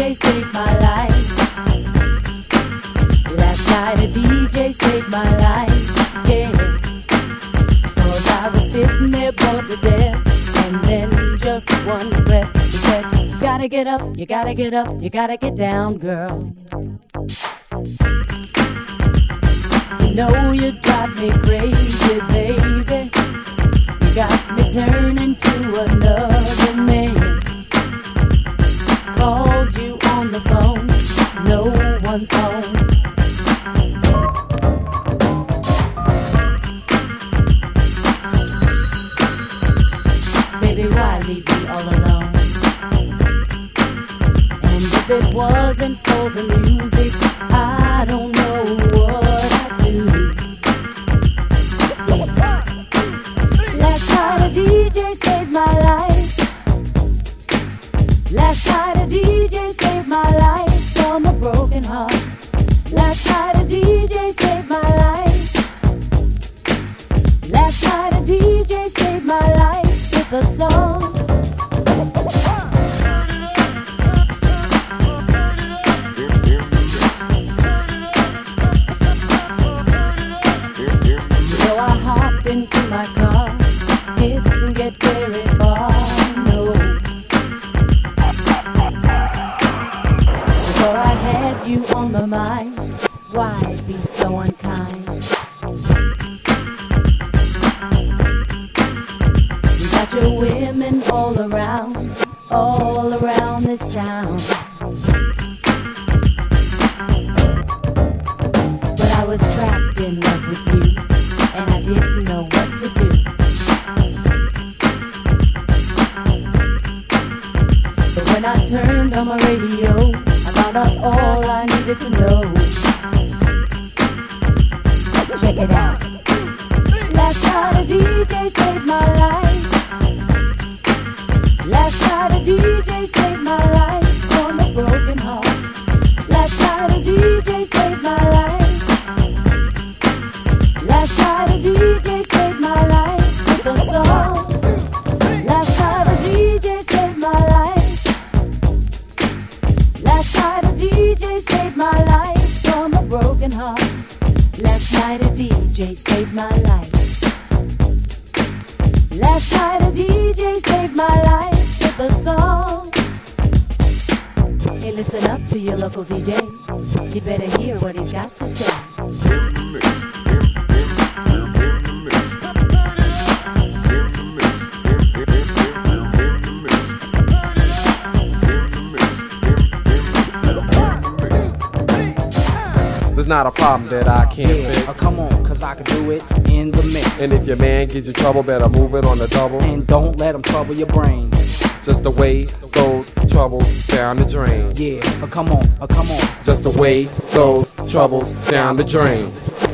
DJ saved my life. Last night a DJ saved my life, yeah. 'Cause I was sitting there bored to death, and then just one breath he said, you gotta get up, you gotta get up, you gotta get down, girl. You know you drive me crazy, baby. You got me turning to another man. Called you on the phone, no one's home. Baby, why leave me all alone? And if it wasn't for the music, I don't know what I'd do. Last night a DJ saved my life. Last night a DJ saved my life from a broken heart. Last night a DJ saved my life. Last night a DJ saved my life with a song. So I hopped into my car, didn't get very far, no. Before I had you on my mind, why be so unkind? You got your women all around this town. But I was trapped in love with you, and I didn't know what to do. But when I turned on my radio, I found out all I needed to know. Check it out. Last night a DJ saved my life. Last night a DJ saved my life from a broken heart. Last night a DJ saved my life. Last night a DJ saved my life with a song. Last night a DJ saved my life. Last night a DJ saved my life from a broken heart. Last night a DJ saved my life. Last night a DJ saved my life with a song. Hey, listen up to your local DJ. You better hear what he's got to say. There's not a problem that I can't fix. Come on, cause I can do it in the mix. And if your man gives you trouble, better move it on the double. And don't let him trouble your brain. Just the way those troubles down the drain. Yeah, come on, come on. Just the way those troubles down the drain.